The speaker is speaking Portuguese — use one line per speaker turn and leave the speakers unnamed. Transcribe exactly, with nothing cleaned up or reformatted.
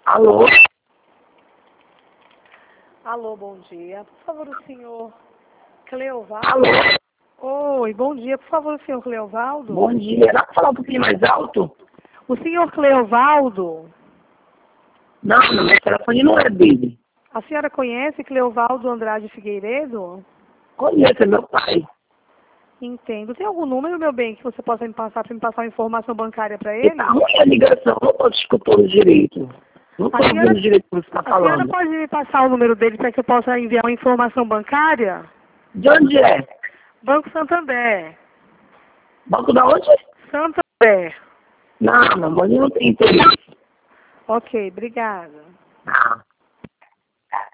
Alô?
Alô, bom dia. Por favor, o senhor Cleovaldo.
Alô?
Oi, bom dia. Por favor, o senhor Cleovaldo.
Bom dia. Dá pra falar um pouquinho mais alto?
O senhor Cleovaldo.
Não, não, meu telefone não é dele.
A senhora conhece Cleovaldo Andrade Figueiredo?
Conheço, é meu pai.
Entendo. Tem algum número, meu bem, que você possa me passar para me passar uma informação bancária para
E
ele?
tá ruim a ligação, não tô te escutando direito. Não tô
A senhora,
ouvindo direito o que você tá
a senhora
falando.
pode me passar o número dele para que eu possa enviar uma informação bancária?
De onde é?
Banco Santander.
Banco da onde?
Santander.
Não, meu amor, não tem interesse.
Ok, obrigada.
Ah.